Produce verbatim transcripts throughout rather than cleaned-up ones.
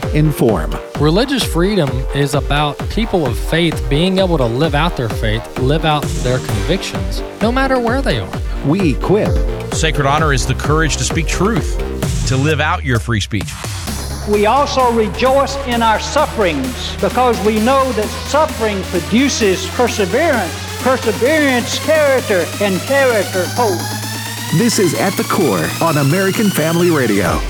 inform. Religious freedom is about people of faith being able to live out their faith, live out their convictions, no matter where they are. We equip. Sacred honor is the courage to speak truth, to live out your free speech. We also rejoice in our sufferings because we know that suffering produces perseverance, perseverance, character, and character, hope. This is At the Core on American Family Radio.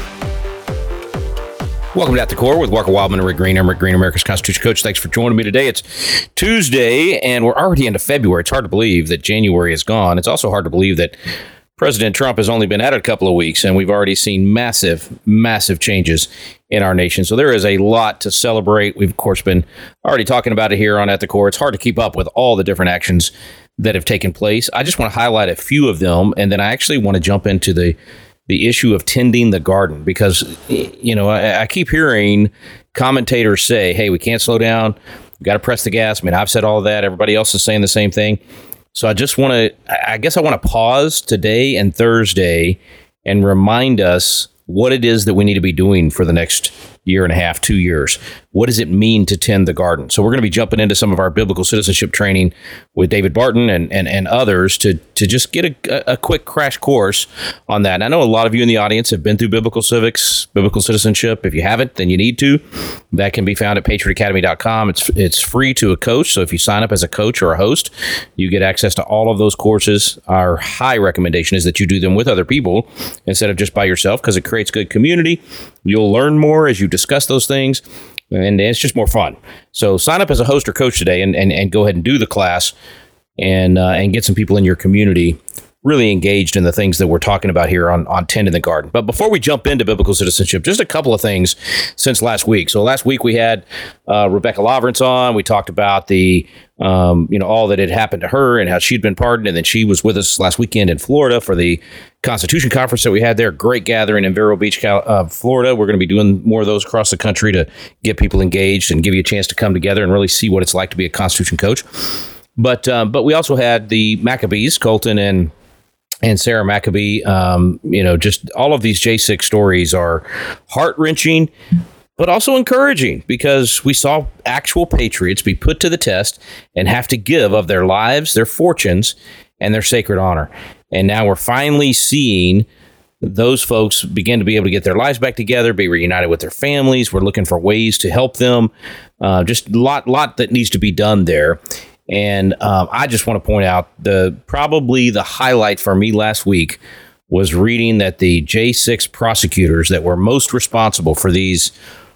Welcome to At the Core with Walker Wildman and Rick Green. I'm Rick Green, America's Constitution Coach. Thanks for joining me today. It's Tuesday, and we're already into February. It's hard to believe that January is gone. It's also hard to believe that President Trump has only been at it a couple of weeks, and we've already seen massive, massive changes in our nation. So there is a lot to celebrate. We've, of course, been already talking about it here on At the Core. It's hard to keep up with all the different actions that have taken place. I just want to highlight a few of them, and then I actually want to jump into the the issue of tending the garden, because, you know, I, I keep hearing commentators say, hey, we can't slow down. We've got to press the gas. I mean, I've said all of that. Everybody else is saying the same thing. So I just want to, I guess I want to pause today and Thursday and remind us what it is that we need to be doing for the next year and a half, two years. What does it mean to tend the garden? So we're going to be jumping into some of our biblical citizenship training with David Barton and, and, and others to, to just get a, a quick crash course on that. And I know a lot of you in the audience have been through biblical civics, biblical citizenship. If you haven't, then you need to. That can be found at patriot academy dot com. It's it's free to a coach. So if you sign up as a coach or a host, you get access to all of those courses. Our high recommendation is that you do them with other people instead of just by yourself, because it creates good community. You'll learn more as you discuss those things, and it's just more fun. So sign up as a host or coach today and, and, and go ahead and do the class and uh, and get some people in your community really engaged in the things that we're talking about here on, on Tending the Garden. But before we jump into biblical citizenship, just a couple of things since last week. So last week we had uh, Rebecca Lawrence on. We talked about the, um, you know, all that had happened to her and how she'd been pardoned. And then she was with us last weekend in Florida for the Constitution Conference that we had there. Great gathering in Vero Beach, Cal- uh, Florida. We're going to be doing more of those across the country to get people engaged and give you a chance to come together and really see what it's like to be a Constitution coach. But um, but we also had the Maccabees, Colton and and Sarah Maccabee. Um, you know, just all of these J six stories are heart-wrenching, but also encouraging, because we saw actual patriots be put to the test and have to give of their lives, their fortunes, and their sacred honor. And now we're finally seeing those folks begin to be able to get their lives back together, be reunited with their families. We're looking for ways to help them. Uh, just a lot, lot that needs to be done there. And um, I just want to point out the probably the highlight for me last week was reading that the J six prosecutors that were most responsible for these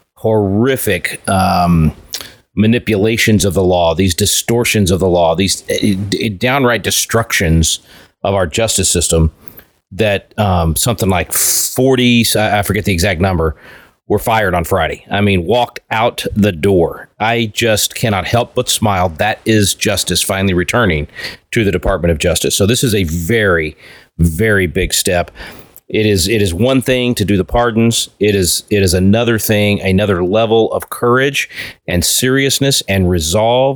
horrific um, manipulations of the law, these distortions of the law, these uh, downright destructions of our justice system, that um, something like forty, I forget the exact number, were fired on Friday. I mean, walked out the door. I just cannot help but smile. That is justice finally returning to the Department of Justice. So this is a very, very big step. It is it is one thing to do the pardons. It is it is another thing, another level of courage and seriousness and resolve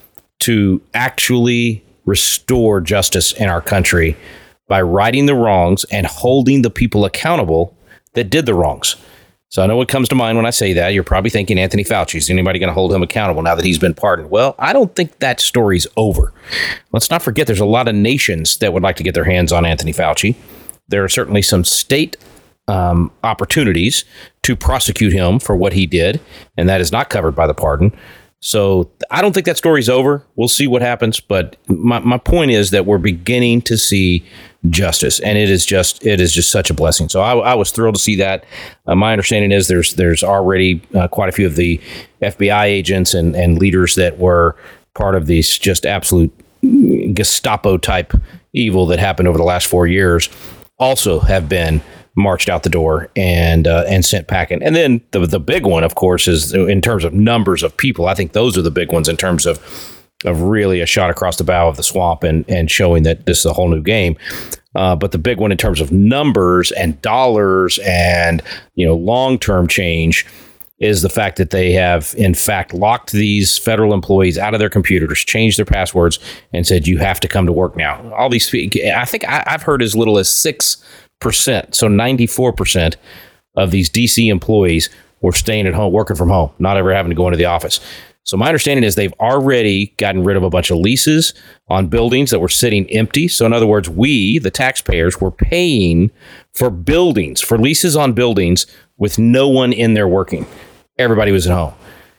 to actually restore justice in our country by righting the wrongs and holding the people accountable that did the wrongs. So I know what comes to mind when I say that. You're probably thinking Anthony Fauci. Is anybody going to hold him accountable now that he's been pardoned? Well, I don't think that story's over. Let's not forget there's a lot of nations that would like to get their hands on Anthony Fauci. There are certainly some state um, opportunities to prosecute him for what he did, and that is not covered by the pardon. So I don't think that story's over. We'll see what happens. But my, my point is that we're beginning to see justice, and it is just it is just such a blessing. So I, I was thrilled to see that. Uh, my understanding is there's there's already uh, quite a few of the F B I agents and, and leaders that were part of these just absolute Gestapo type evil that happened over the last four years also have been marched out the door and uh, and sent packing. And then the the big one, of course, is in terms of numbers of people. I think those are the big ones in terms of of really a shot across the bow of the swamp and, and showing that this is a whole new game. Uh, but the big one in terms of numbers and dollars and, you know, long-term change is the fact that they have, in fact, locked these federal employees out of their computers, changed their passwords, and said, you have to come to work now. All these, I think I, I've heard as little as six percent, so ninety-four percent of these D C employees were staying at home, working from home, not ever having to go into the office. So my understanding is they've already gotten rid of a bunch of leases on buildings that were sitting empty. So in other words, we, the taxpayers, were paying for buildings, for leases on buildings with no one in there working. Everybody was at home.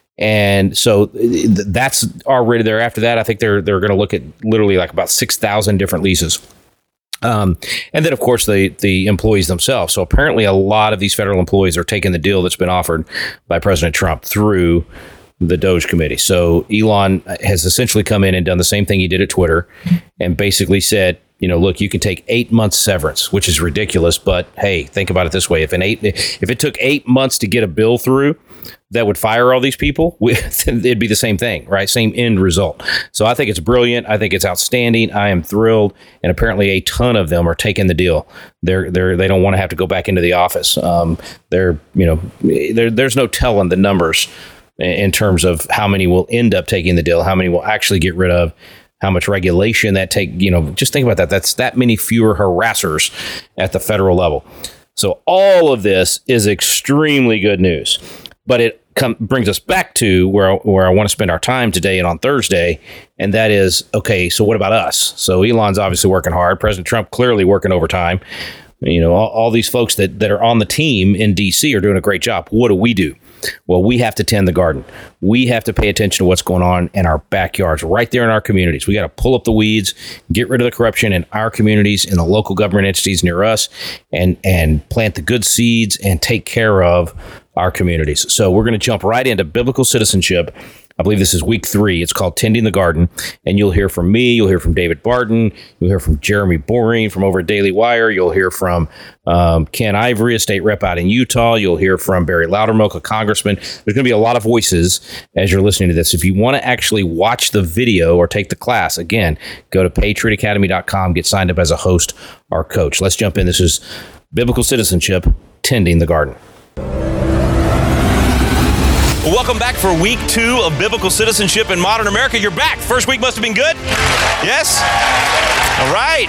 And so that's already there. After that, I think they're they're going to look at literally like about six thousand different leases. Um, and then, of course, the the employees themselves. So apparently a lot of these federal employees are taking the deal that's been offered by President Trump through the DOGE committee. So Elon has essentially come in and done the same thing he did at Twitter and basically said, you know, look, you can take eight months severance, which is ridiculous. But hey, think about it this way. If an eight, if it took eight months to get a bill through that would fire all these people, it'd be the same thing, right? Same end result. So I think it's brilliant. I think it's outstanding. I am thrilled. And apparently a ton of them are taking the deal. They're, they're, they don't want to have to go back into the office. Um, they're, you know, there, there's no telling the numbers in terms of how many will end up taking the deal, how many will actually get rid of, how much regulation that take, you know, just think about that. That's that many fewer harassers at the federal level. So all of this is extremely good news, but it come, brings us back to where, where I want to spend our time today and on Thursday. And that is, okay, so what about us? So Elon's obviously working hard. President Trump clearly working overtime. You know, all, all these folks that, that are on the team in D C are doing a great job. What do we do? Well, we have to tend the garden. We have to pay attention to what's going on in our backyards, right there in our communities. We got to pull up the weeds, get rid of the corruption in our communities, in the local government entities near us, and and plant the good seeds and take care of our communities. So we're going to jump right into biblical citizenship. I believe this is week three. It's called Tending the Garden. And you'll hear from me. You'll hear from David Barton. You'll hear from Jeremy Boring from over at Daily Wire. You'll hear from um, Ken Ivory, a state rep out in Utah. You'll hear from Barry Loudermilk, a congressman. There's going to be a lot of voices as you're listening to this. If you want to actually watch the video or take the class, again, go to patriot academy dot com, get signed up as a host or coach. Let's jump in. This is Biblical Citizenship, Tending the Garden. Well, welcome back for week two of Biblical Citizenship in Modern America. You're back. First week must have been good. Yes? All right.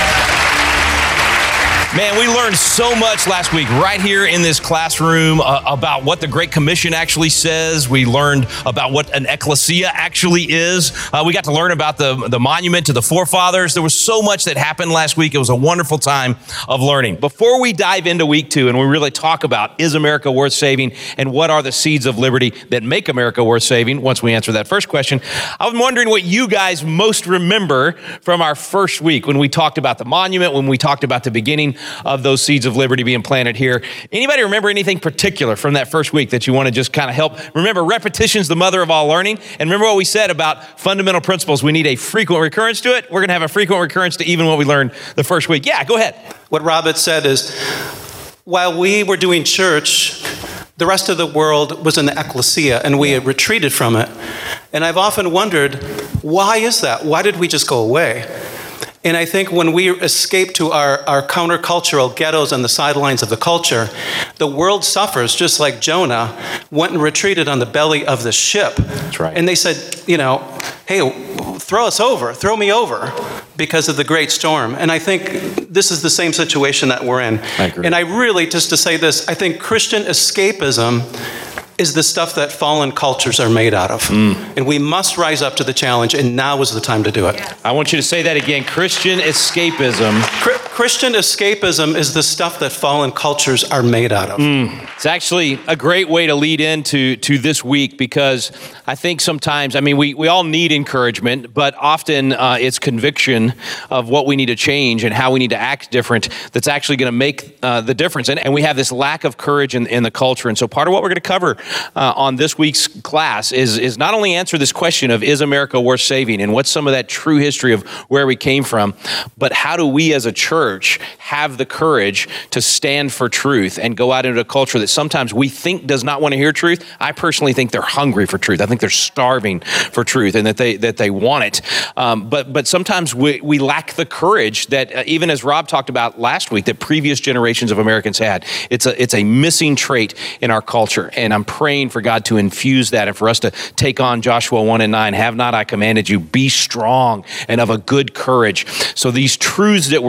Man, we learned so much last week right here in this classroom uh, about what the Great Commission actually says. We learned about what an ecclesia actually is. Uh, we got to learn about the, the monument to the forefathers. There was so much that happened last week. It was a wonderful time of learning. Before we dive into week two and we really talk about, is America worth saving, and what are the seeds of liberty that make America worth saving, once we answer that first question, I'm wondering what you guys most remember from our first week when we talked about the monument, when we talked about the beginning of those seeds of liberty being planted here. Anybody remember anything particular from that first week that you want to just kind of help? Remember, repetition's the mother of all learning. And remember what we said about fundamental principles. We need a frequent recurrence to it. We're going to have a frequent recurrence to even what we learned the first week. Yeah, go ahead. What Robert said is, while we were doing church, the rest of the world was in the ecclesia, and we had retreated from it. And I've often wondered, why is that? Why did we just go away? And I think when we escape to our, our countercultural ghettos on the sidelines of the culture, the world suffers, just like Jonah went and retreated on the belly of the ship. That's right. And they said, you know, hey, throw us over, throw me over, because of the great storm. And I think this is the same situation that we're in. I agree. And I really, just to say this, I think Christian escapism is the stuff that fallen cultures are made out of. Mm. And we must rise up to the challenge, and now is the time to do it. Yes. I want you to say that again. Christian escapism. Cri- Christian escapism is the stuff that fallen cultures are made out of. Mm. It's actually a great way to lead into to this week, because I think sometimes, I mean, we, we all need encouragement, but often uh, it's conviction of what we need to change and how we need to act different that's actually going to make uh, the difference. And, and we have this lack of courage in, in the culture. And so part of what we're going to cover Uh, on this week's class is is not only answer this question of, is America worth saving, and what's some of that true history of where we came from, but how do we as a church have the courage to stand for truth and go out into a culture that sometimes we think does not want to hear truth. I personally think they're hungry for truth. I think they're starving for truth, and that they that they want it. Um, but but sometimes we, we lack the courage that uh, even as Rob talked about last week, that previous generations of Americans had. It's a it's a missing trait in our culture, and I'm praying for God to infuse that and for us to take on Joshua one and nine. Have not I commanded you? Be strong and of a good courage. So these truths that we're teaching,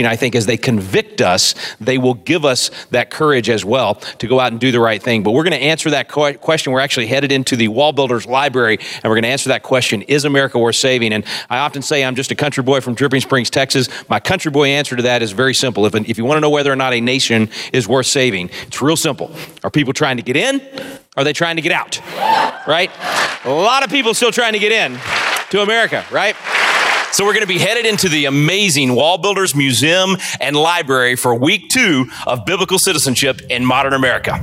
I think as they convict us, they will give us that courage as well to go out and do the right thing. But we're going to answer that co- question. We're actually headed into the Wall Builders Library, and we're going to answer that question, is America worth saving? And I often say I'm just a country boy from Dripping Springs, Texas. My country boy answer to that is very simple. If, if you want to know whether or not a nation is worth saving, it's real simple. Are people trying to get in? Are they trying to get out? Right? A lot of people still trying to get in to America, right? So we're going to be headed into the amazing Wall Builders Museum and Library for week two of Biblical Citizenship in Modern America.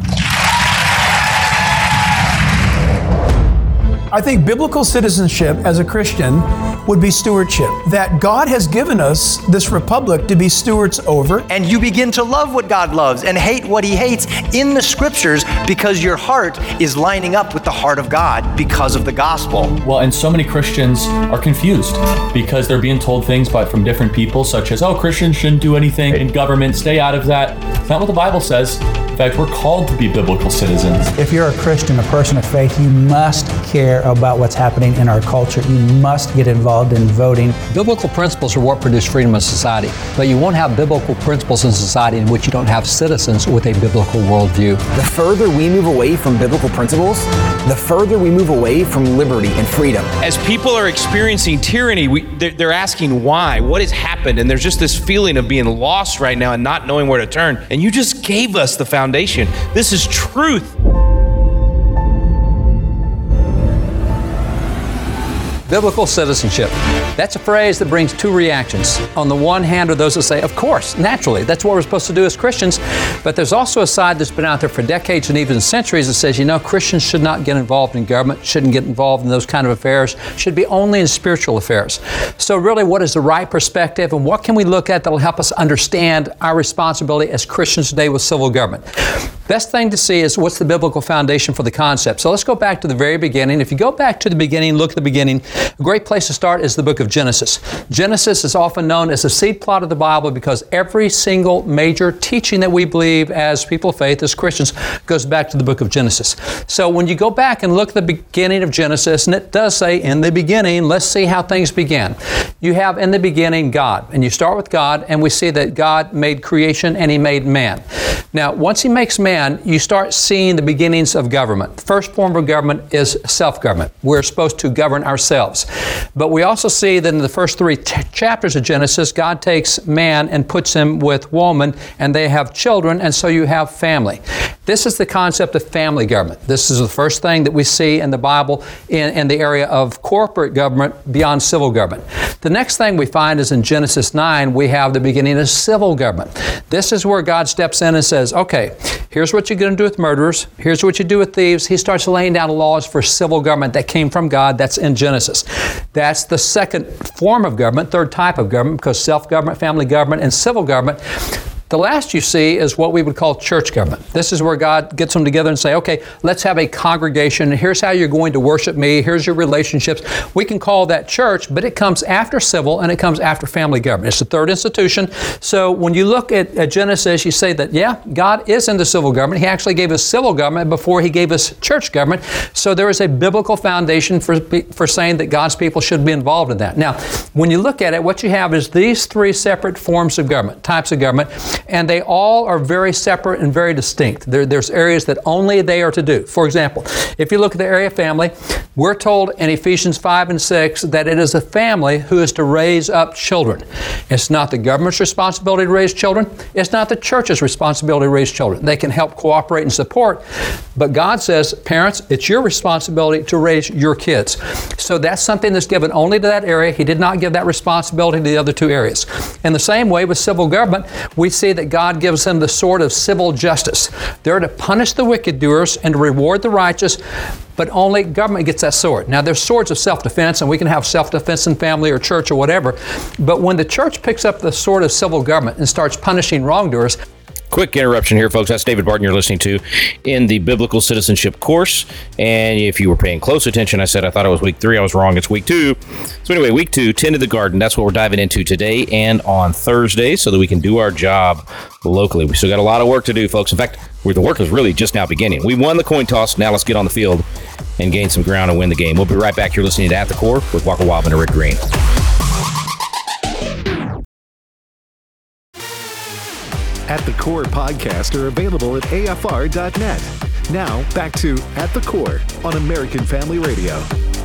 I think biblical citizenship as a Christian would be stewardship. That God has given us this republic to be stewards over. And you begin to love what God loves and hate what He hates in the scriptures because your heart is lining up with the heart of God because of the gospel. Well, and so many Christians are confused because they're being told things by, from different people, such as, oh, Christians shouldn't do anything in government, stay out of that. It's not what the Bible says. In fact, we're called to be biblical citizens. If you're a Christian, a person of faith, you must care about what's happening in our culture. You must get involved in voting. Biblical principles are what produce freedom in society, but you won't have biblical principles in society in which you don't have citizens with a biblical worldview. The further we move away from biblical principles, the further we move away from liberty and freedom. As people are experiencing tyranny, we, they're, they're asking why, what has happened, and there's just this feeling of being lost right now and not knowing where to turn. And you just gave us the foundation. This is truth. Biblical citizenship. That's a phrase that brings two reactions. On the one hand are those that say, of course, naturally, that's what we're supposed to do as Christians. But there's also a side that's been out there for decades and even centuries that says, you know, Christians should not get involved in government, shouldn't get involved in those kind of affairs, should be only in spiritual affairs. So really, what is the right perspective, and what can we look at that will help us understand our responsibility as Christians today with civil government? Best thing to see is what's the biblical foundation for the concept. So let's go back to the very beginning. If you go back to the beginning, look at the beginning, a great place to start is the book of Genesis. Genesis is often known as the seed plot of the Bible because every single major teaching that we believe as people of faith, as Christians, goes back to the book of Genesis. So when you go back and look at the beginning of Genesis, and it does say, in the beginning, let's see how things began. You have in the beginning God, and you start with God, and we see that God made creation and He made man. Now, once He makes man, you start seeing the beginnings of government. The first form of government is self-government. We're supposed to govern ourselves. But we also see that in the first three t- chapters of Genesis, God takes man and puts him with woman, and they have children, and so you have family. This is the concept of family government. This is the first thing that we see in the Bible in, in the area of corporate government beyond civil government. The next thing we find is in Genesis nine, we have the beginning of civil government. This is where God steps in and says, okay, here's what you're going to do with murderers. Here's what you do with thieves. He starts laying down laws for civil government that came from God. That's in Genesis. That's the second form of government, third type of government, because self-government, family government, and civil government. The last you see is what we would call church government. This is where God gets them together and say, okay, let's have a congregation. Here's how you're going to worship me. Here's your relationships. We can call that church, but it comes after civil and it comes after family government. It's the third institution. So when you look at, at Genesis, you say that, yeah, God is into civil government. He actually gave us civil government before He gave us church government. So there is a biblical foundation for, for saying that God's people should be involved in that. Now, when you look at it, what you have is these three separate forms of government, types of government, and they all are very separate and very distinct. There, there's areas that only they are to do. For example, if you look at the area of family, we're told in Ephesians five and six that it is a family who is to raise up children. It's not the government's responsibility to raise children. It's not the church's responsibility to raise children. They can help cooperate and support, but God says, parents, it's your responsibility to raise your kids. So that's something that's given only to that area. He did not give that responsibility to the other two areas. In the same way with civil government, we see that God gives them the sword of civil justice. They're to punish the wicked doers and to reward the righteous, but only government gets that sword. Now, there's swords of self-defense, and we can have self-defense in family or church or whatever, but when the church picks up the sword of civil government and starts punishing wrongdoers. Quick interruption here, folks. That's David Barton you're listening to in the Biblical Citizenship course. And if you were paying close attention, I said I thought it was week three. I was wrong. It's week two. So anyway, week two, Tend to the Garden. That's what we're diving into today and on Thursday so that we can do our job locally. We still got a lot of work to do, folks. In fact, the work is really just now beginning. We won the coin toss. Now let's get on the field and gain some ground and win the game. We'll be right back. You're listening to At the Core with Walker Wildman and Rick Green. At the Core podcasts are available at A F R dot net. Now, back to At the Core on American Family Radio.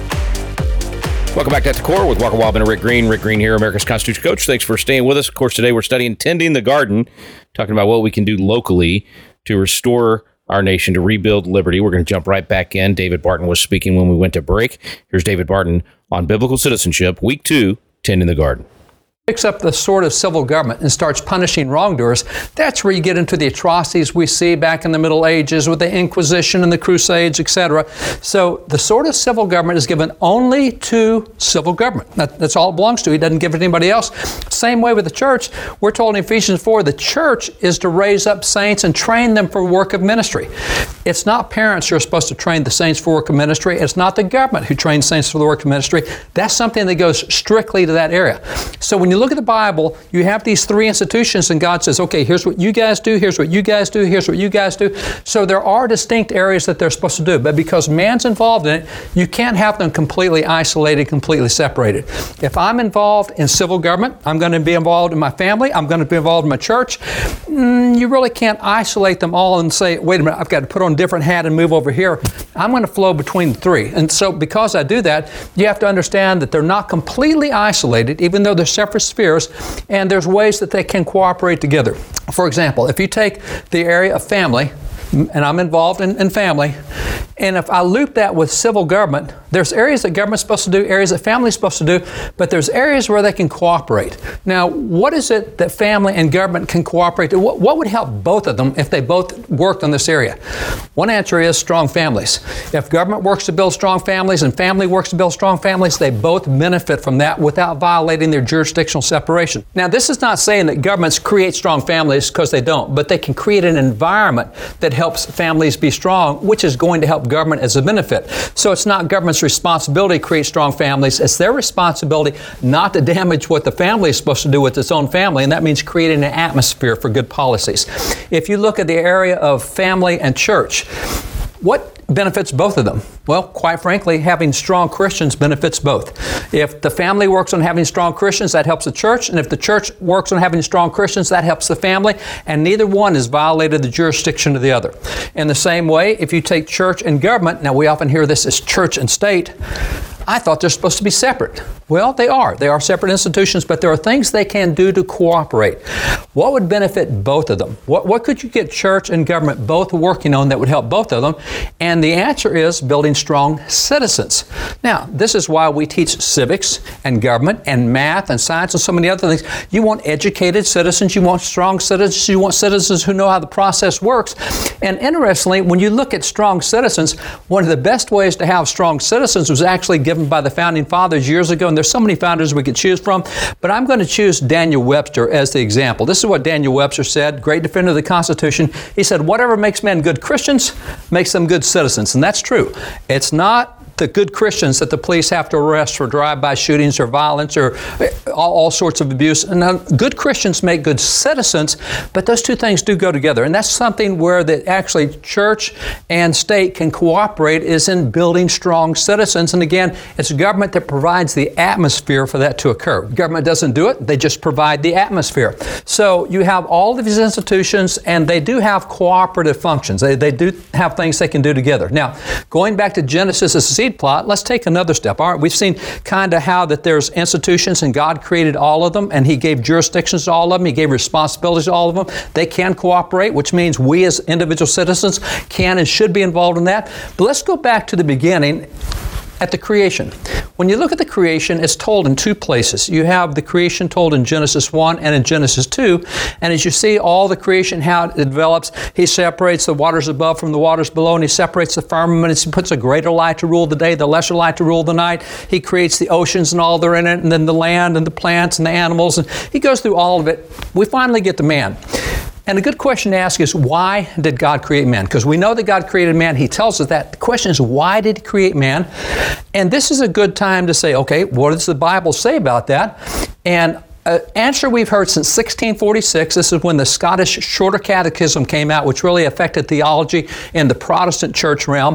Welcome back to At the Core with Walker Wildman and Rick Green. Rick Green here, America's Constitution Coach. Thanks for staying with us. Of course, today we're studying Tending the Garden, talking about what we can do locally to restore our nation, to rebuild liberty. We're going to jump right back in. David Barton was speaking when we went to break. Here's David Barton on biblical citizenship, week two, Tending the Garden. Picks up the sword of civil government and starts punishing wrongdoers, that's where you get into the atrocities we see back in the Middle Ages with the Inquisition and the Crusades, et cetera. So the sword of civil government is given only to civil government. That, that's all it belongs to. He doesn't give it to anybody else. Same way with the church. We're told in Ephesians four, the church is to raise up saints and train them for work of ministry. It's not parents who are supposed to train the saints for work of ministry. It's not the government who trains saints for the work of ministry. That's something that goes strictly to that area. So when you look at the Bible, you have these three institutions, and God says, okay, here's what you guys do, here's what you guys do, here's what you guys do. So there are distinct areas that they're supposed to do, but because man's involved in it, you can't have them completely isolated, completely separated. If I'm involved in civil government, I'm going to be involved in my family, I'm going to be involved in my church, mm, you really can't isolate them all and say, wait a minute, I've got to put on a different hat and move over here. I'm going to flow between the three. And so because I do that, you have to understand that they're not completely isolated, even though they're separate spheres, and there's ways that they can cooperate together. For example, if you take the area of family, and I'm involved in, in family, and if I loop that with civil government, there's areas that government's supposed to do, areas that family's supposed to do, but there's areas where they can cooperate. Now, what is it that family and government can cooperate to? What, what would help both of them if they both worked on this area? One answer is strong families. If government works to build strong families and family works to build strong families, they both benefit from that without violating their jurisdictional separation. Now, this is not saying that governments create strong families, because they don't, but they can create an environment that helps families be strong, which is going to help government as a benefit. So it's not government's responsibility to create strong families. It's their responsibility not to damage what the family is supposed to do with its own family, and that means creating an atmosphere for good policies. If you look at the area of family and church, what benefits both of them? Well, quite frankly, having strong Christians benefits both. If the family works on having strong Christians, that helps the church. And if the church works on having strong Christians, that helps the family. And neither one has violated the jurisdiction of the other. In the same way, if you take church and government, now we often hear this as church and state, I thought they're supposed to be separate. Well, they are. They are separate institutions, but there are things they can do to cooperate. What would benefit both of them? What, what could you get church and government both working on that would help both of them? And the answer is building strong citizens. Now, this is why we teach civics and government and math and science and so many other things. You want educated citizens. You want strong citizens. You want citizens who know how the process works. And interestingly, when you look at strong citizens, one of the best ways to have strong citizens was actually given by the founding fathers years ago, and there's so many founders we could choose from, but I'm going to choose Daniel Webster as the example. This is what Daniel Webster said, great defender of the Constitution. He said, whatever makes men good Christians makes them good citizens, and that's true. It's not the good Christians that the police have to arrest for drive-by shootings or violence or all, all sorts of abuse. And now, good Christians make good citizens, but those two things do go together. And that's something where the actually church and state can cooperate, is in building strong citizens. And again, it's government that provides the atmosphere for that to occur. Government doesn't do it, they just provide the atmosphere. So you have all of these institutions, and they do have cooperative functions. They, they do have things they can do together. Now, going back to Genesis as a seed plot, let's take another step. All right, we've seen kind of how that there's institutions and God created all of them, and He gave jurisdictions to all of them. He gave responsibilities to all of them. They can cooperate, which means we as individual citizens can and should be involved in that. But let's go back to the beginning at the creation. When you look at the creation, it's told in two places. You have the creation told in Genesis one and in Genesis two. And as you see all the creation, how it develops, He separates the waters above from the waters below, and He separates the firmament. He puts a greater light to rule the day, the lesser light to rule the night. He creates the oceans and all that are in it, and then the land and the plants and the animals. And He goes through all of it. We finally get to man. And a good question to ask is, why did God create man? Because we know that God created man. He tells us that. The question is, why did He create man? And this is a good time to say, okay, what does the Bible say about that? And an answer we've heard since sixteen forty-six, this is when the Scottish Shorter Catechism came out, which really affected theology in the Protestant church realm.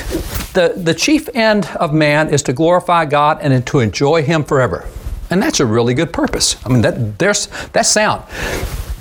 The, the chief end of man is to glorify God and to enjoy Him forever. And that's a really good purpose. I mean, that, there's, that's sound.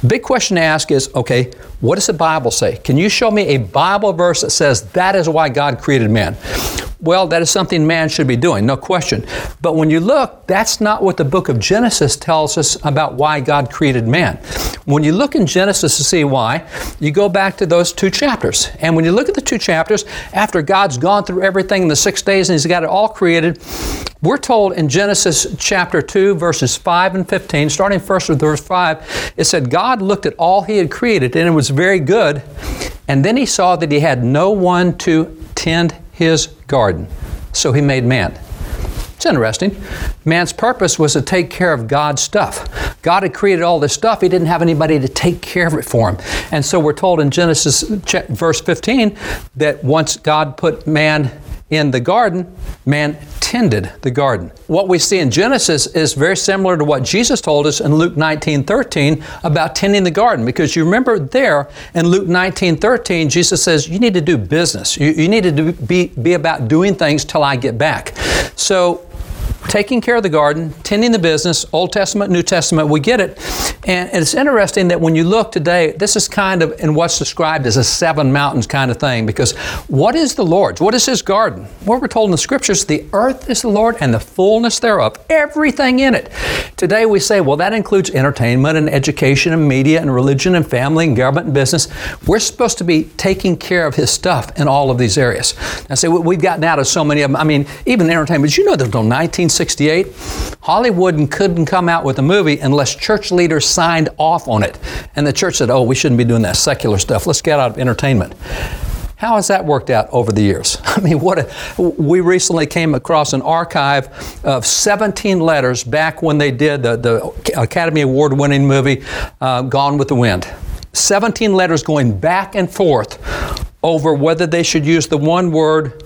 Big question to ask is, okay, what does the Bible say? Can you show me a Bible verse that says that is why God created man? Well, that is something man should be doing, no question. But when you look, that's not what the book of Genesis tells us about why God created man. When you look in Genesis to see why, you go back to those two chapters. And when you look at the two chapters, after God's gone through everything in the six days and He's got it all created, we're told in Genesis chapter two, verses five and fifteen, starting first with verse five, it said, God looked at all He had created, and it was very good. And then He saw that He had no one to tend His garden. So He made man. It's interesting. Man's purpose was to take care of God's stuff. God had created all this stuff. He didn't have anybody to take care of it for Him. And so we're told in Genesis verse fifteen that once God put man in the garden, man tended the garden. What we see in Genesis is very similar to what Jesus told us in Luke nineteen thirteen about tending the garden. Because you remember there in Luke nineteen thirteen, Jesus says, you need to do business. You, you need to do, be, be about doing things till I get back. So taking care of the garden, tending the business, Old Testament, New Testament, we get it. And it's interesting that when you look today, this is kind of in what's described as a seven mountains kind of thing, because what is the Lord's? What is His garden? What we're told in the Scriptures, the earth is the Lord and the fullness thereof, everything in it. Today we say, well, that includes entertainment and education and media and religion and family and government and business. We're supposed to be taking care of His stuff in all of these areas. I say, well, we've gotten out of so many of them. I mean, even entertainment. Did you know there's no nineteen sixty-eight? Hollywood couldn't come out with a movie unless church leaders signed off on it. And the church said, oh, we shouldn't be doing that secular stuff. Let's get out of entertainment. How has that worked out over the years? I mean, what a, we recently came across an archive of seventeen letters back when they did the, the Academy Award winning movie, uh, Gone with the Wind. seventeen letters going back and forth over whether they should use the one word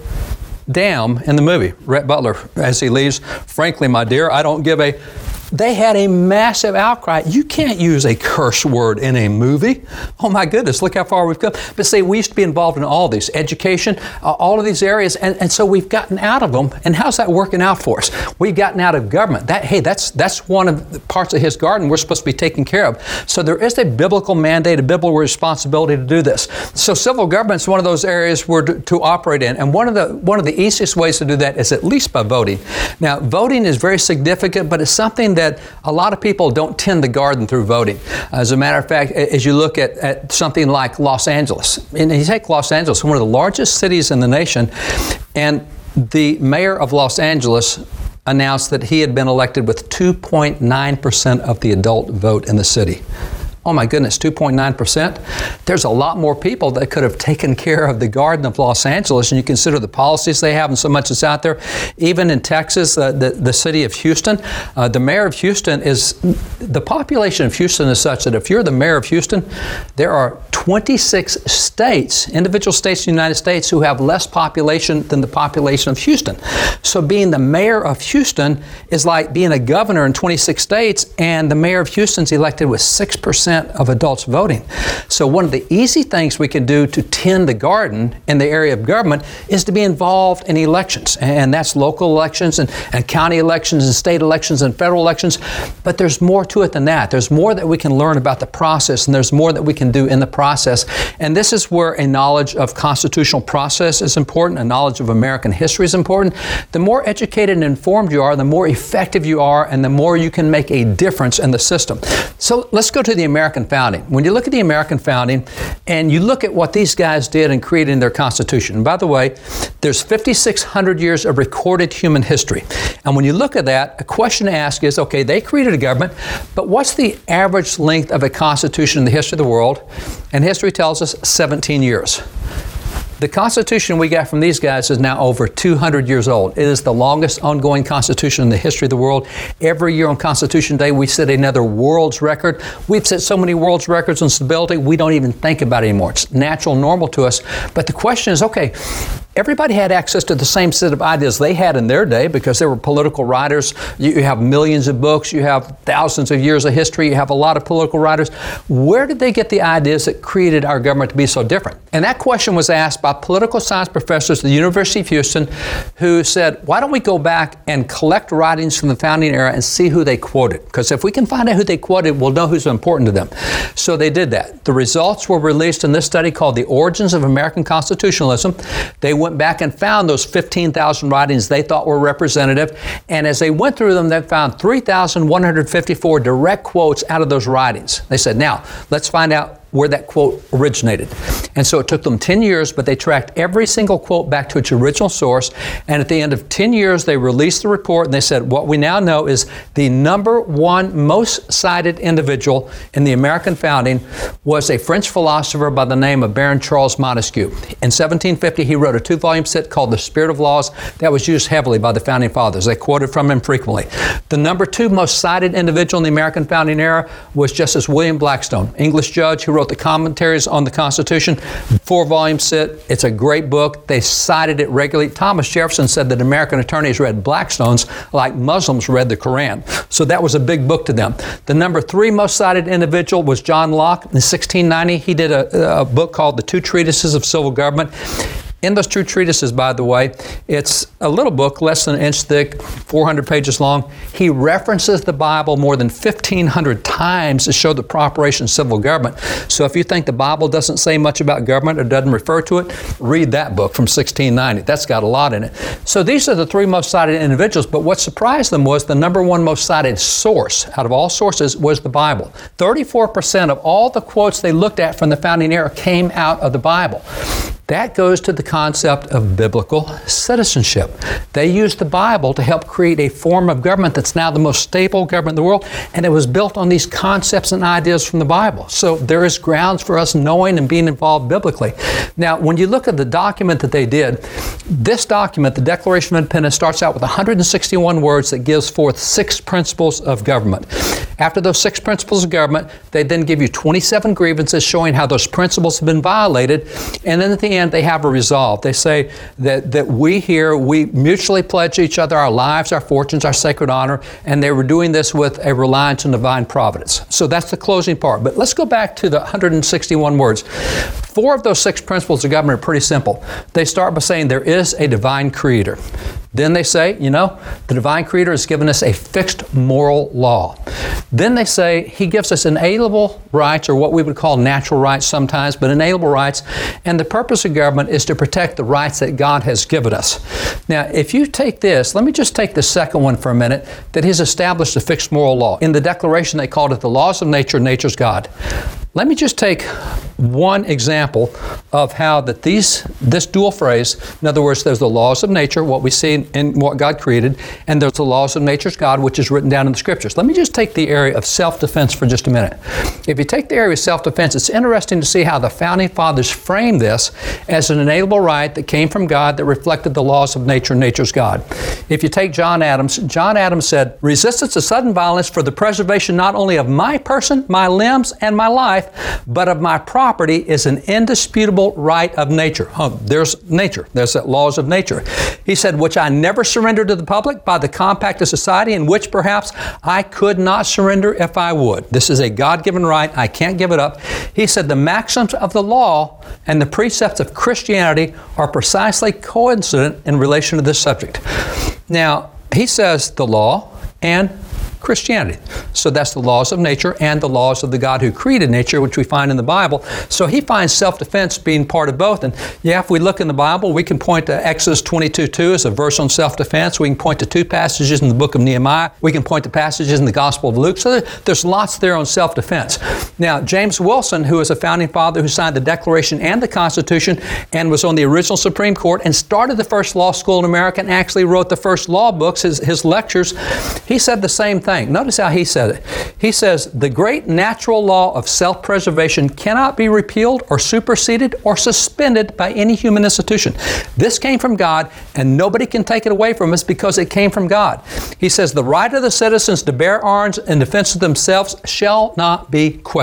damn in the movie. Rhett Butler, as he leaves, frankly, my dear, I don't give a... They had a massive outcry. You can't use a curse word in a movie. Oh my goodness, look how far we've come. But see, we used to be involved in all these, education, uh, all of these areas, and, and so we've gotten out of them. And how's that working out for us? We've gotten out of government. That, hey, that's that's one of the parts of His garden we're supposed to be taking care of. So there is a biblical mandate, a biblical responsibility to do this. So civil government is one of those areas we're to, to operate in. And one of the one of the easiest ways to do that is at least by voting. Now, voting is very significant, but it's something that a lot of people don't tend the garden through voting. As a matter of fact, as you look at, at something like Los Angeles, and you take Los Angeles, one of the largest cities in the nation, and the mayor of Los Angeles announced that he had been elected with two point nine percent of the adult vote in the city. Oh my goodness, two point nine percent? There's a lot more people that could have taken care of the garden of Los Angeles, and you consider the policies they have and so much that's out there. Even in Texas, uh, the, the city of Houston, uh, the mayor of Houston is, the population of Houston is such that if you're the mayor of Houston, there are twenty-six states, individual states in the United States, who have less population than the population of Houston. So being the mayor of Houston is like being a governor in twenty-six states, and the mayor of Houston's elected with six percent of adults voting. So one of the easy things we can do to tend the garden in the area of government is to be involved in elections. And that's local elections and, and county elections and state elections and federal elections. But there's more to it than that. There's more that we can learn about the process, and there's more that we can do in the process. And this is where a knowledge of constitutional process is important, a knowledge of American history is important. The more educated and informed you are, the more effective you are, and the more you can make a difference in the system. So let's go to the American founding. When you look at the American founding and you look at what these guys did in creating their Constitution, and by the way, there's fifty-six hundred years of recorded human history. And when you look at that, a question to ask is, okay, they created a government, but what's the average length of a Constitution in the history of the world? And history tells us seventeen years. The Constitution we got from these guys is now over two hundred years old. It is the longest ongoing Constitution in the history of the world. Every year on Constitution Day, we set another world's record. We've set so many world's records on stability, we don't even think about it anymore. It's natural, normal to us. But the question is, okay, everybody had access to the same set of ideas they had in their day because they were political writers. You, you have millions of books, you have thousands of years of history, you have a lot of political writers. Where did they get the ideas that created our government to be so different? And that question was asked by political science professors at the University of Houston who said, why don't we go back and collect writings from the founding era and see who they quoted? Because if we can find out who they quoted, we'll know who's important to them. So they did that. The results were released in this study called The Origins of American Constitutionalism. They went back and found those fifteen thousand writings they thought were representative. And as they went through them, they found three thousand one hundred fifty-four direct quotes out of those writings. They said, now, let's find out where that quote originated. And so it took them ten years, but they tracked every single quote back to its original source. And at the end of ten years, they released the report and they said, what we now know is the number one most cited individual in the American founding was a French philosopher by the name of Baron Charles Montesquieu. In seventeen fifty, he wrote a two-volume set called The Spirit of Laws that was used heavily by the founding fathers. They quoted from him frequently. The number two most cited individual in the American founding era was Justice William Blackstone, English judge who wrote the commentaries on the Constitution, four-volume set. It's a great book. They cited it regularly. Thomas Jefferson said that American attorneys read Blackstone's like Muslims read the Quran. So that was a big book to them. The number three most cited individual was John Locke. In sixteen ninety, he did a, a book called The Two Treatises of Civil Government. In those two treatises, by the way, it's a little book, less than an inch thick, four hundred pages long. He references the Bible more than fifteen hundred times to show the operation of civil government. So if you think the Bible doesn't say much about government or doesn't refer to it, read that book from sixteen ninety. That's got a lot in it. So these are the three most cited individuals, but what surprised them was the number one most cited source out of all sources was the Bible. thirty-four percent of all the quotes they looked at from the founding era came out of the Bible. That goes to the concept of biblical citizenship. They used the Bible to help create a form of government that's now the most stable government in the world, and it was built on these concepts and ideas from the Bible. So there is grounds for us knowing and being involved biblically. Now, when you look at the document that they did, this document, the Declaration of Independence, starts out with one hundred sixty-one words that gives forth six principles of government. After those six principles of government, they then give you twenty-seven grievances showing how those principles have been violated, and then at the end they have a resolve. They say that, that we here, we mutually pledge each other our lives, our fortunes, our sacred honor, and they were doing this with a reliance on divine providence. So that's the closing part. But let's go back to the one hundred sixty-one words. Four of those six principles of government are pretty simple. They start by saying there is a divine creator. Then they say, you know, the divine creator has given us a fixed moral law. Then they say he gives us inalienable rights, or what we would call natural rights sometimes, but inalienable rights. And the purpose of government is to protect the rights that God has given us. Now, if you take this, let me just take the second one for a minute, that he's established a fixed moral law. In the Declaration, they called it the laws of nature, nature's God. Let me just take one example of how that these this dual phrase, in other words, there's the laws of nature, what we see in, in what God created, and there's the laws of nature's God, which is written down in the Scriptures. Let me just take the area of self-defense for just a minute. If you take the area of self-defense, it's interesting to see how the founding fathers framed this as an inalienable right that came from God that reflected the laws of nature, nature's God. If you take John Adams, John Adams said, resistance to sudden violence for the preservation not only of my person, my limbs, and my life, but of my property is an indisputable right of nature. Oh, there's nature. There's the laws of nature. He said, which I never surrender to the public by the compact of society, and which perhaps I could not surrender if I would. This is a God-given right. I can't give it up. He said, the maxims of the law and the precepts of Christianity are precisely coincident in relation to this subject. Now, he says the law and Christianity. So that's the laws of nature and the laws of the God who created nature, which we find in the Bible. So he finds self-defense being part of both. And yeah, if we look in the Bible, we can point to Exodus twenty-two two as a verse on self-defense. We can point to two passages in the book of Nehemiah. We can point to passages in the Gospel of Luke. So there, there's lots there on self-defense. Now, James Wilson, who is a founding father who signed the Declaration and the Constitution and was on the original Supreme Court and started the first law school in America and actually wrote the first law books, his, his lectures, he said the same thing. Notice how he said it. He says, the great natural law of self-preservation cannot be repealed or superseded or suspended by any human institution. This came from God, and nobody can take it away from us because it came from God. He says, the right of the citizens to bear arms in defense of themselves shall not be questioned.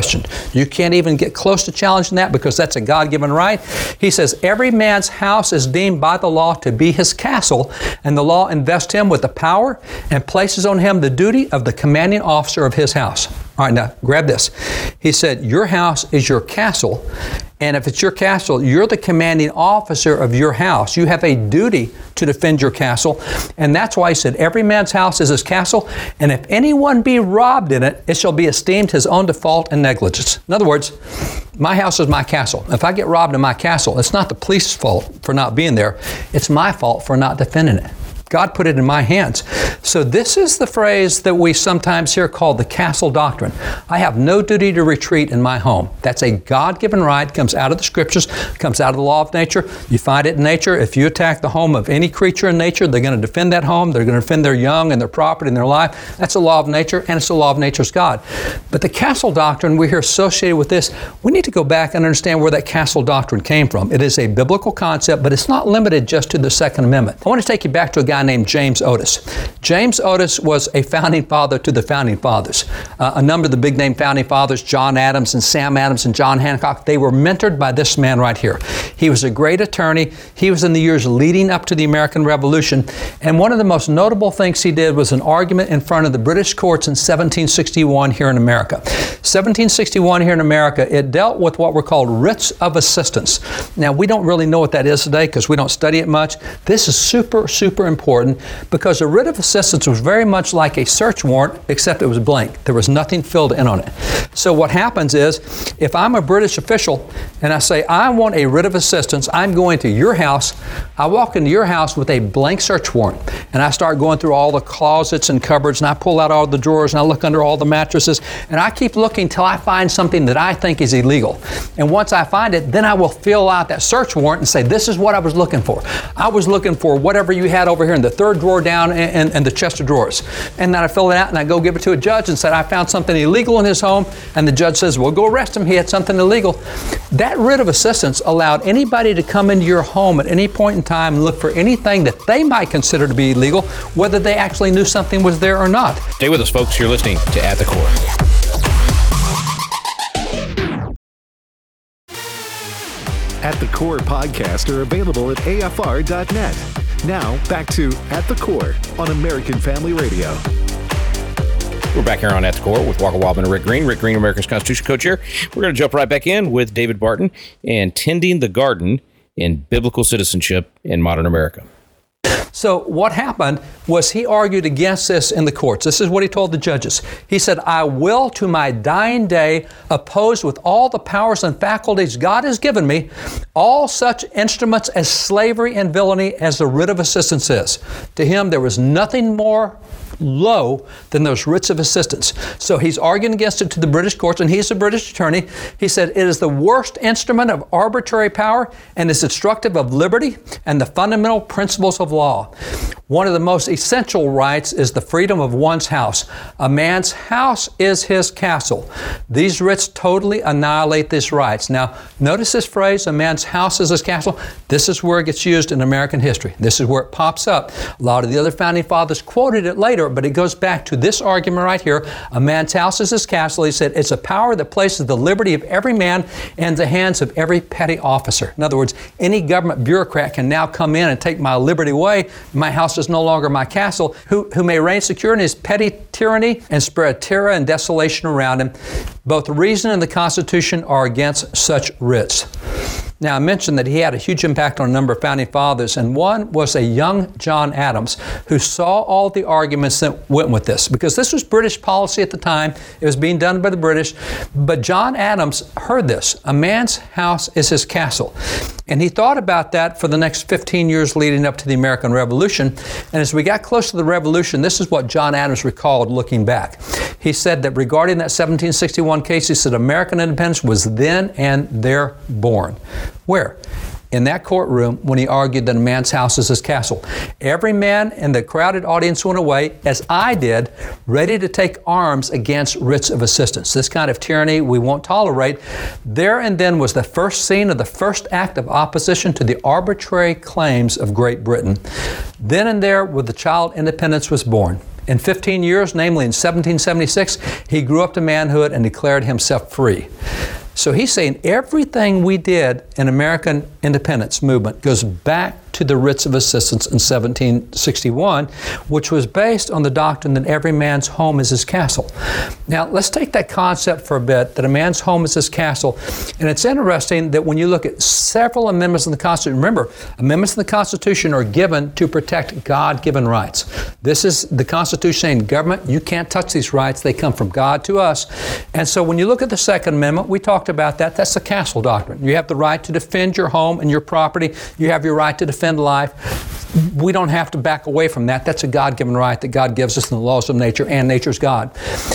questioned. You can't even get close to challenging that because that's a God-given right. He says, every man's house is deemed by the law to be his castle, and the law invests him with the power and places on him the duty of the commanding officer of his house. All right, now grab this. He said, your house is your castle, and if it's your castle, you're the commanding officer of your house. You have a duty to defend your castle, and that's why he said, every man's house is his castle, and if anyone be robbed in it, it shall be esteemed his own default and negligence. In other words, my house is my castle. If I get robbed in my castle, it's not the police's fault for not being there. It's my fault for not defending it. God put it in my hands. So this is the phrase that we sometimes hear called the castle doctrine. I have no duty to retreat in my home. That's a God-given right, comes out of the scriptures, comes out of the law of nature. You find it in nature. If you attack the home of any creature in nature, they're going to defend that home. They're going to defend their young and their property and their life. That's the law of nature, and it's the law of nature's God. But the castle doctrine we hear associated with this, we need to go back and understand where that castle doctrine came from. It is a biblical concept, but it's not limited just to the Second Amendment. I want to take you back to a guy named James Otis. James Otis was a founding father to the founding fathers. Uh, a number of the big name founding fathers, John Adams and Sam Adams and John Hancock, they were mentored by this man right here. He was a great attorney. He was in the years leading up to the American Revolution. And one of the most notable things he did was an argument in front of the British courts in seventeen sixty-one here in America. seventeen sixty-one here in America, it dealt with what were called writs of assistance. Now, we don't really know what that is today because we don't study it much. This is super, super important because a writ of assistance was very much like a search warrant, except it was blank. There was nothing filled in on it. So what happens is, if I'm a British official and I say, I want a writ of assistance, I'm going to your house, I walk into your house with a blank search warrant, and I start going through all the closets and cupboards, and I pull out all the drawers, and I look under all the mattresses, and I keep looking till I find something that I think is illegal. And once I find it, then I will fill out that search warrant and say, this is what I was looking for. I was looking for whatever you had over here in the third drawer down and, and the chest of drawers. And then I fill it out and I go give it to a judge and said, I found something illegal in his home. And the judge says, well, go arrest him. He had something illegal. That writ of assistance allowed anybody to come into your home at any point in time and look for anything that they might consider to be illegal, whether they actually knew something was there or not. Stay with us, folks. You're listening to At the Core. At the Core podcasts are available at A F R dot net. Now, back to At the Core on American Family Radio. We're back here on At the Core with Walker Wildman and Rick Green. Rick Green, America's Constitution Co-Chair. We're going to jump right back in with David Barton and Tending the Garden in Biblical Citizenship in Modern America. So what happened was he argued against this in the courts. This is what he told the judges. He said, I will to my dying day oppose with all the powers and faculties God has given me all such instruments as slavery and villainy as the writ of assistance is. To him, there was nothing more low than those writs of assistance. So he's arguing against it to the British courts, and he's a British attorney. He said it is the worst instrument of arbitrary power and is destructive of liberty and the fundamental principles of law. One of the most essential rights is the freedom of one's house. A man's house is his castle. These writs totally annihilate these rights. Now, notice this phrase, a man's house is his castle. This is where it gets used in American history. This is where it pops up. A lot of the other founding fathers quoted it later, but it goes back to this argument right here. A man's house is his castle. He said it's a power that places the liberty of every man in the hands of every petty officer. In other words, any government bureaucrat can now come in and take my liberty away. My house is no longer my castle, who, who may reign secure in his petty tyranny and spread terror and desolation around him. Both reason and the Constitution are against such writs. Now, I mentioned that he had a huge impact on a number of founding fathers, and one was a young John Adams who saw all the arguments that went with this, because this was British policy at the time. It was being done by the British. But John Adams heard this. A man's house is his castle. And he thought about that for the next fifteen years leading up to the American Revolution. And as we got close to the Revolution, this is what John Adams recalled looking back. He said that regarding that seventeen sixty-one case, he said American independence was then and there born. Where? In that courtroom when he argued that a man's house is his castle. Every man in the crowded audience went away, as I did, ready to take arms against writs of assistance. This kind of tyranny we won't tolerate. There and then was the first scene of the first act of opposition to the arbitrary claims of Great Britain. Then and there where the child independence was born. In fifteen years, namely in seventeen seventy-six, he grew up to manhood and declared himself free. So he's saying everything we did in American independence movement goes back to the writs of assistance in seventeen sixty-one, which was based on the doctrine that every man's home is his castle. Now, let's take that concept for a bit, that a man's home is his castle. And it's interesting that when you look at several amendments in the Constitution, remember, amendments in the Constitution are given to protect God-given rights. This is the Constitution saying, government, you can't touch these rights. They come from God to us. And so when you look at the Second Amendment, we talked about that. That's the castle doctrine. You have the right to defend your home and your property. You have your right to defend life. We don't have to back away from that. That's a God-given right that God gives us in the laws of nature, and nature's God.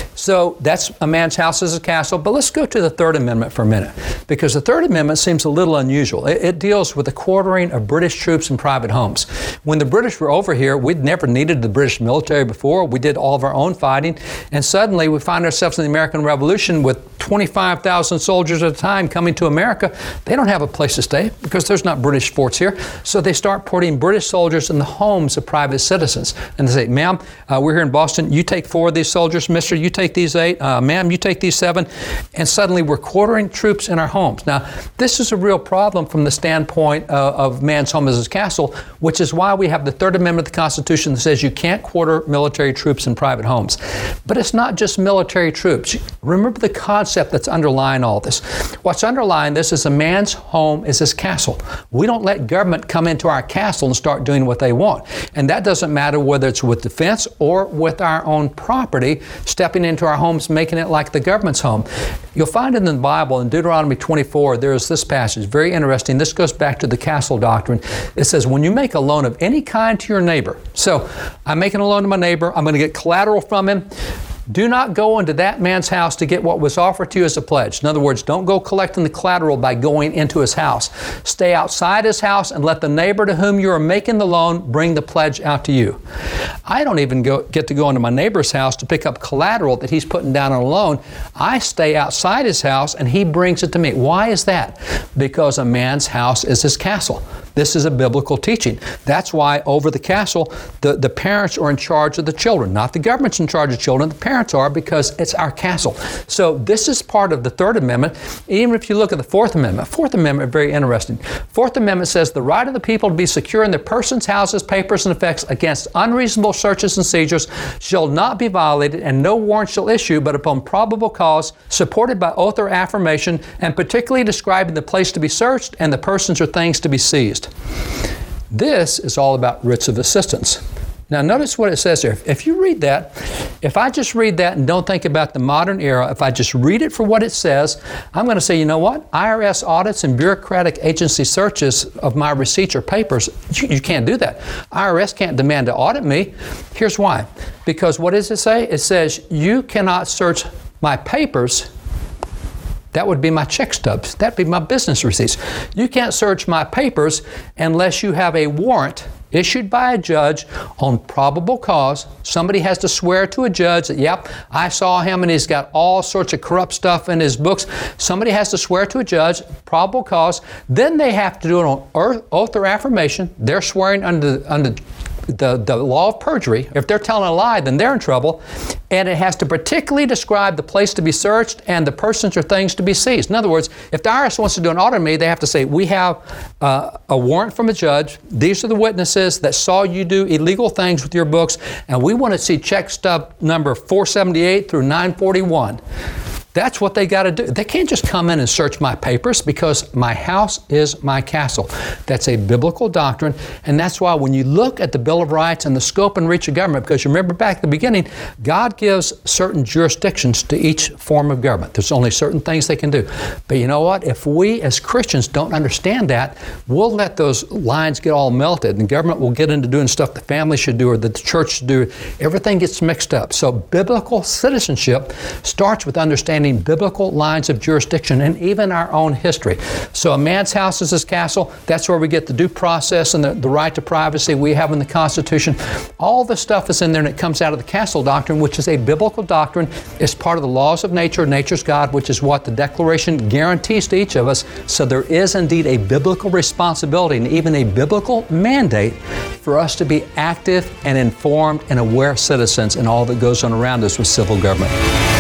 So that's a man's house is a castle. But let's go to the Third Amendment for a minute, because the Third Amendment seems a little unusual. It, it deals with the quartering of British troops in private homes. When the British were over here, we'd never needed the British military before. We did all of our own fighting. And suddenly we find ourselves in the American Revolution with twenty-five thousand soldiers at a time coming to America. They don't have a place to stay because there's not British forts here. So they start putting British soldiers in the homes of private citizens. And they say, ma'am, uh, we're here in Boston. You take four of these soldiers. Mister, you take these eight. Uh, ma'am, you take these seven. And suddenly we're quartering troops in our homes. Now, this is a real problem from the standpoint uh, of man's home as his castle, which is why we have the Third Amendment of the Constitution that says you can't quarter military troops in private homes. But it's not just military troops. Remember the concept that's underlying all this. What's underlying this is a man's home is his castle. We don't let government come into our castle and start doing what they want. And that doesn't matter whether it's with defense or with our own property, stepping into our homes, making it like the government's home. You'll find in the Bible, in Deuteronomy twenty-four, there is this passage, very interesting. This goes back to the castle doctrine. It says, when you make a loan of any kind to your neighbor, so I'm making a loan to my neighbor, I'm going to get collateral from him. Do not go into that man's house to get what was offered to you as a pledge. In other words, don't go collecting the collateral by going into his house. Stay outside his house and let the neighbor to whom you are making the loan bring the pledge out to you. I don't even go, get to go into my neighbor's house to pick up collateral that he's putting down on a loan. I stay outside his house and he brings it to me. Why is that? Because a man's house is his castle. This is a biblical teaching. That's why over the castle, the, the parents are in charge of the children. Not the government's in charge of children, the parents are, because it's our castle. So this is part of the Third Amendment. Even if you look at the Fourth Amendment, Fourth Amendment, very interesting. Fourth Amendment says the right of the people to be secure in their persons, houses, papers, and effects against unreasonable searches and seizures shall not be violated, and no warrant shall issue but upon probable cause, supported by oath or affirmation, and particularly describing the place to be searched and the persons or things to be seized. This is all about writs of assistance. Now notice what it says there. If you read that, if I just read that and don't think about the modern era, if I just read it for what it says, I'm going to say, you know what? I R S audits and bureaucratic agency searches of my receipts or papers, you, you can't do that. I R S can't demand to audit me. Here's why. Because what does it say? It says you cannot search my papers. That would be my check stubs. That'd be my business receipts. You can't search my papers unless you have a warrant issued by a judge on probable cause. Somebody has to swear to a judge that, yep, I saw him and he's got all sorts of corrupt stuff in his books. Somebody has to swear to a judge, probable cause. Then they have to do it on oath or affirmation. They're swearing under, under the, the law of perjury. If they're telling a lie, then they're in trouble. And it has to particularly describe the place to be searched and the persons or things to be seized. In other words, if the I R S wants to do an audit on me, they have to say, we have uh, a warrant from a judge. These are the witnesses that saw you do illegal things with your books, and we want to see check stub number four seventy-eight through nine forty-one. That's what they got to do. They can't just come in and search my papers, because my house is my castle. That's a biblical doctrine, and that's why when you look at the Bill of Rights and the scope and reach of government, because you remember back at the beginning, God gives certain jurisdictions to each form of government. There's only certain things they can do. But you know what? If we as Christians don't understand that, we'll let those lines get all melted, and government will get into doing stuff the family should do or that the church should do. Everything gets mixed up. So biblical citizenship starts with understanding understanding biblical lines of jurisdiction and even our own history. So a man's house is his castle. That's where we get the due process and the, the right to privacy we have in the Constitution. All the stuff is in there, and it comes out of the castle doctrine, which is a biblical doctrine. It's part of the laws of nature, nature's God, which is what the Declaration guarantees to each of us. So there is indeed a biblical responsibility and even a biblical mandate for us to be active and informed and aware citizens in all that goes on around us with civil government.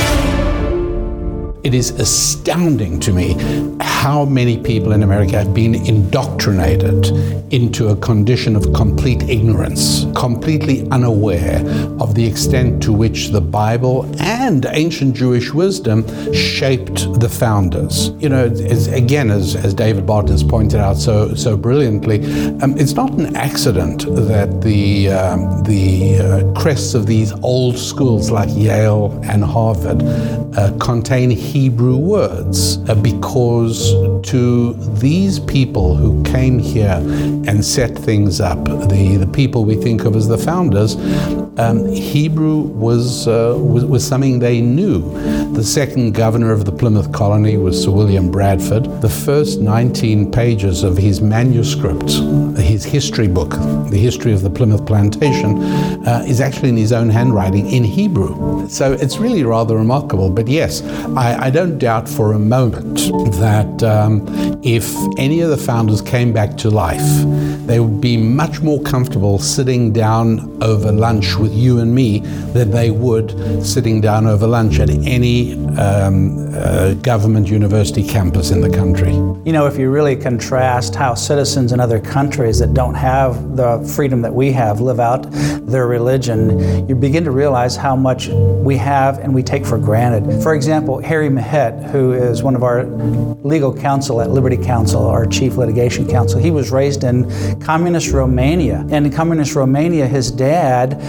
It is astounding to me how many people in America have been indoctrinated into a condition of complete ignorance, completely unaware of the extent to which the Bible and ancient Jewish wisdom shaped the founders. You know, it's, again, as, as David Barton has pointed out so so brilliantly, um, it's not an accident that the, um, the uh, crests of these old schools like Yale and Harvard uh, contain Hebrew words, uh, because to these people who came here and set things up, the, the people we think of as the founders, um, Hebrew was, uh, was was something they knew. The second governor of the Plymouth colony was Sir William Bradford. The first nineteen pages of his manuscript, his history book, the history of the Plymouth plantation, uh, is actually in his own handwriting in Hebrew. So it's really rather remarkable. But yes, I, I don't doubt for a moment that um, if any of the founders came back to life, they would be much more comfortable sitting down over lunch with you and me than they would sitting down over lunch at any um, uh, government university campus in the country. You know, if you really contrast how citizens in other countries that don't have the freedom that we have live out their religion, you begin to realize how much we have and we take for granted. For example, Harry Mahet, who is one of our legal counsel at Liberty Counsel, our chief litigation counsel, he was raised in communist Romania. And in communist Romania, his dad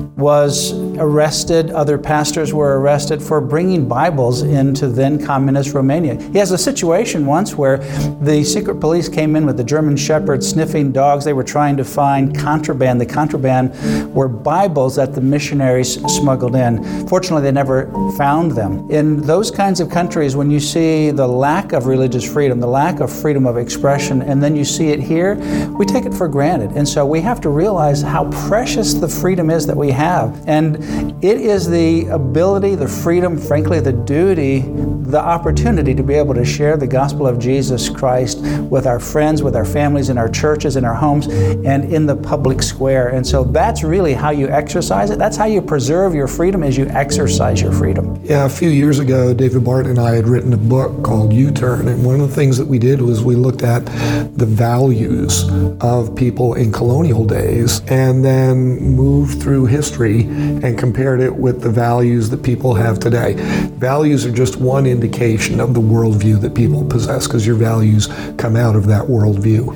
was arrested, other pastors were arrested for bringing Bibles into then communist Romania. He has a situation once where the secret police came in with the German Shepherd sniffing dogs. They were trying to find contraband. The contraband were Bibles that the missionaries smuggled in. Fortunately, they never found them. In those kinds of countries, when you see the lack of religious freedom, the lack of freedom of expression, and then you see it here, we take it for granted. And so we have to realize how precious the freedom is that we have. And it is the ability, the freedom, frankly, the duty, the opportunity to be able to share the gospel of Jesus Christ with our friends, with our families, in our churches, in our homes, and in the public square. And so that's really how you exercise it. That's how you preserve your freedom, is you exercise your freedom. Yeah, a few years ago, David Barton and I had written a book called U-Turn, and one of the things that we did was we looked at the values of people in colonial days and then moved through history and compared it with the values that people have today. Values are just one indication of the worldview that people possess, because your values come out of that worldview.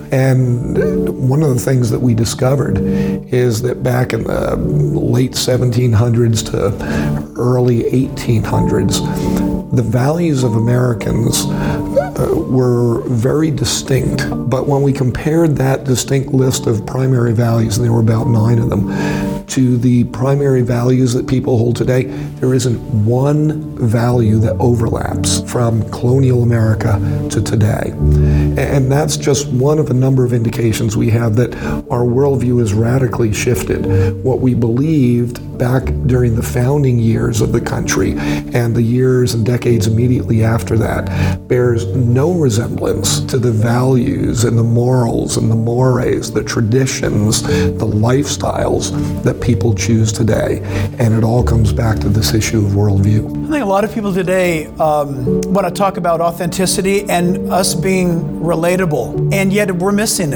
And one of the things that we discovered is that back in the late seventeen hundreds to early eighteen hundreds, the values of Americans uh, were very distinct. But when we compared that distinct list of primary values, and there were about nine of them, to the primary values that people hold today, there isn't one value that overlaps from colonial America to today. And that's just one of a number of indications we have that our worldview has radically shifted. What we believed back during the founding years of the country and the years and decades immediately after that bears no resemblance to the values and the morals and the mores, the traditions, the lifestyles that people choose today. And it all comes back to this issue of worldview. I think a lot of people today um, want to talk about authenticity and us being relatable, and yet we're missing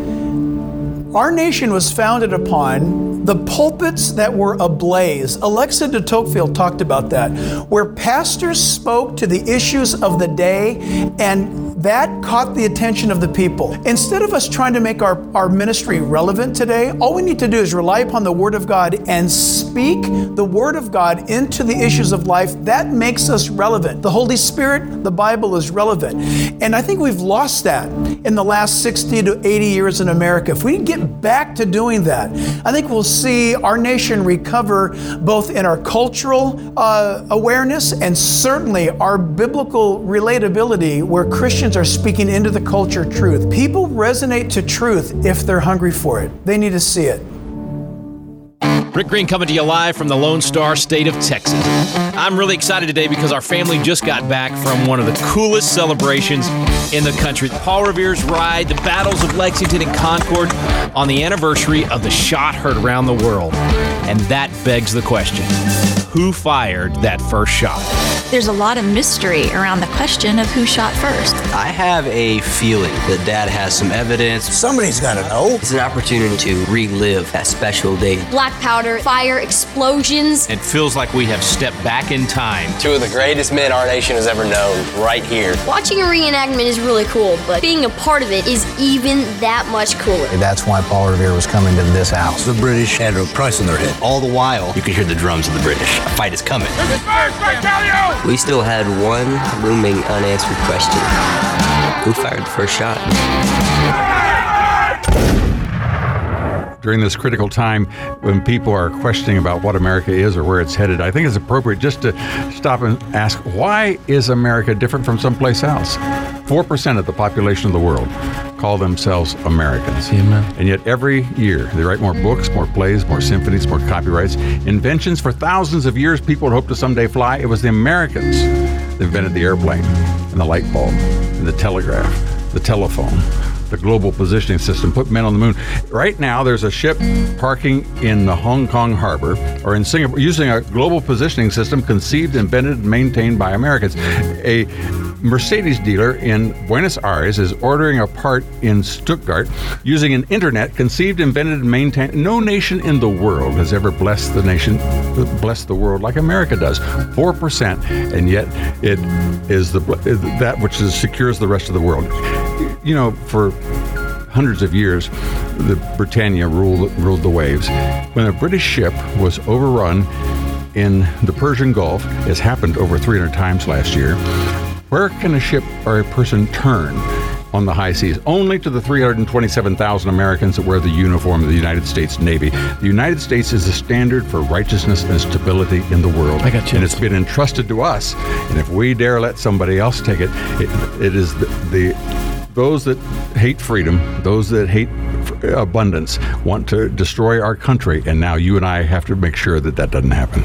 it. Our nation was founded upon the pulpits that were ablaze. Alexa de Tocqueville talked about that, where pastors spoke to the issues of the day and That caught the attention of the people. Instead of us trying to make our, our ministry relevant today, all we need to do is rely upon the Word of God and speak the Word of God into the issues of life. That makes us relevant. The Holy Spirit, the Bible is relevant. And I think we've lost that in the last sixty to eighty years in America. If we get back to doing that, I think we'll see our nation recover both in our cultural uh, awareness and certainly our biblical relatability, where Christians are speaking into the culture truth. People resonate to truth if they're hungry for it. They need to see it. Rick Green coming to you live from the Lone Star State of Texas. I'm really excited today because our family just got back from one of the coolest celebrations in the country. Paul Revere's ride, the battles of Lexington and Concord on the anniversary of the shot heard around the world. And that begs the question, who fired that first shot? There's a lot of mystery around the question of who shot first. I have a feeling that Dad has some evidence. Somebody's got to know. It's an opportunity to relive that special day. Black powder, fire, explosions. It feels like we have stepped back in time. Two of the greatest men our nation has ever known, right here. Watching a reenactment is really cool, but being a part of it is even that much cooler. That's why Paul Revere was coming to this house. The British had a price on their head. All the while, you could hear the drums of the British. A fight is coming. This is first, I tell you! We still had one looming unanswered question. Who fired the first shot? During this critical time when people are questioning about what America is or where it's headed, I think it's appropriate just to stop and ask, why is America different from someplace else? four percent of the population of the world call themselves Americans. Amen. And yet every year they write more books, more plays, more symphonies, more copyrights, inventions. For thousands of years, people would hope to someday fly. It was the Americans that invented the airplane and the light bulb and the telegraph, the telephone, the global positioning system, put men on the moon. Right now, there's a ship parking in the Hong Kong harbor or in Singapore using a global positioning system conceived, invented, and maintained by Americans. A Mercedes dealer in Buenos Aires is ordering a part in Stuttgart using an internet conceived, invented, and maintained. No nation in the world has ever blessed the nation, blessed the world like America does. Four percent, and yet it is the that which is, secures the rest of the world. You know, for hundreds of years, the Britannia ruled ruled the waves. When a British ship was overrun in the Persian Gulf, as happened over three hundred times last year, where can a ship or a person turn on the high seas? Only to the three hundred twenty-seven thousand Americans that wear the uniform of the United States Navy. The United States is the standard for righteousness and stability in the world. I got you. And it's been entrusted to us. And if we dare let somebody else take it, it, it is the, the those that hate freedom, those that hate abundance, want to destroy our country. And now you and I have to make sure that that doesn't happen.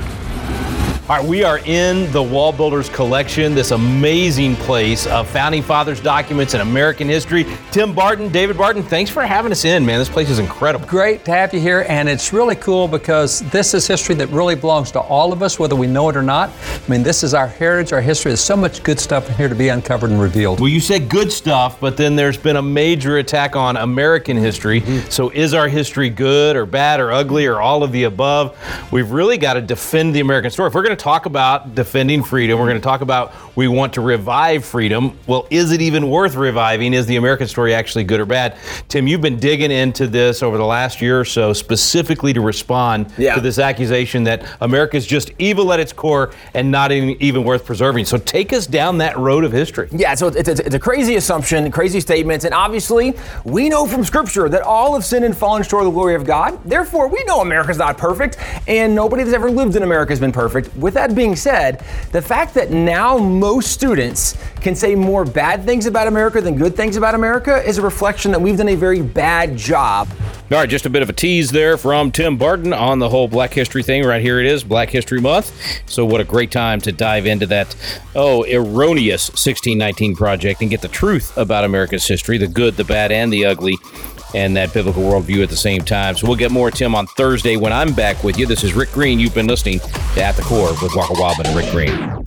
All right, we are in the Wall Builders Collection, this amazing place of Founding Fathers documents and American history. Tim Barton, David Barton, thanks for having us in, man. This place is incredible. Great to have you here, and it's really cool because this is history that really belongs to all of us, whether we know it or not. I mean, this is our heritage, our history. There's so much good stuff in here to be uncovered and revealed. Well, you said good stuff, but then there's been a major attack on American history. Mm-hmm. So is our history good or bad or ugly or all of the above? We've really got to defend the American story. If we're going to talk about defending freedom, we're going to talk about we want to revive freedom. Well, is it even worth reviving? Is the American story actually good or bad? Tim, you've been digging into this over the last year or so, specifically to respond yeah. to this accusation that America is just evil at its core and not even, even worth preserving. So take us down that road of history. Yeah, so it's, it's, it's a crazy assumption, crazy statements, and obviously we know from Scripture that all have sinned and fallen short of the glory of God. Therefore, we know America's not perfect, and nobody that's ever lived in America has been perfect. With that being said, the fact that now most students can say more bad things about America than good things about America is a reflection that we've done a very bad job. All right, just a bit of a tease there from Tim Barton on the whole Black History thing. Right here it is, Black History Month. So what a great time to dive into that, oh, erroneous sixteen nineteen project and get the truth about America's history, the good, the bad, and the ugly, and that biblical worldview at the same time. So we'll get more, Tim, on Thursday when I'm back with you. This is Rick Green. You've been listening to At the Core with Walker Wildman and Rick Green.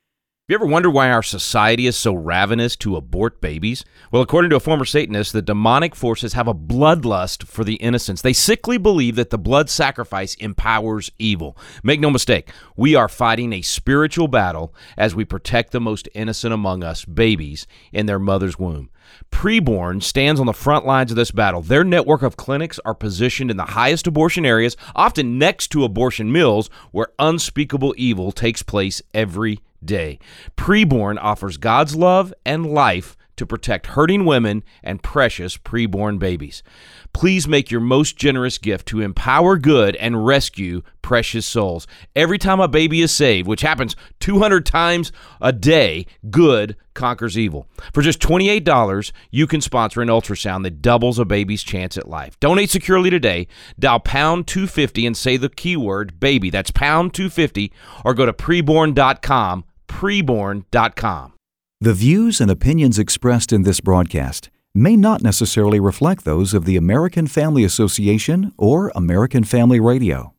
Have you ever wondered why our society is so ravenous to abort babies? Well, according to a former Satanist, the demonic forces have a bloodlust for the innocents. They sickly believe that the blood sacrifice empowers evil. Make no mistake, we are fighting a spiritual battle as we protect the most innocent among us, babies, in their mother's womb. Preborn stands on the front lines of this battle. Their network of clinics are positioned in the highest abortion areas, often next to abortion mills, where unspeakable evil takes place every day. Preborn offers God's love and life to protect hurting women and precious preborn babies. Please make your most generous gift to empower good and rescue precious souls. Every time a baby is saved, which happens two hundred times a day, good conquers evil. For just twenty-eight dollars, you can sponsor an ultrasound that doubles a baby's chance at life. Donate securely today. Dial pound two fifty and say the keyword baby. That's pound two fifty, or go to preborn dot com, preborn dot com. The views and opinions expressed in this broadcast may not necessarily reflect those of the American Family Association or American Family Radio.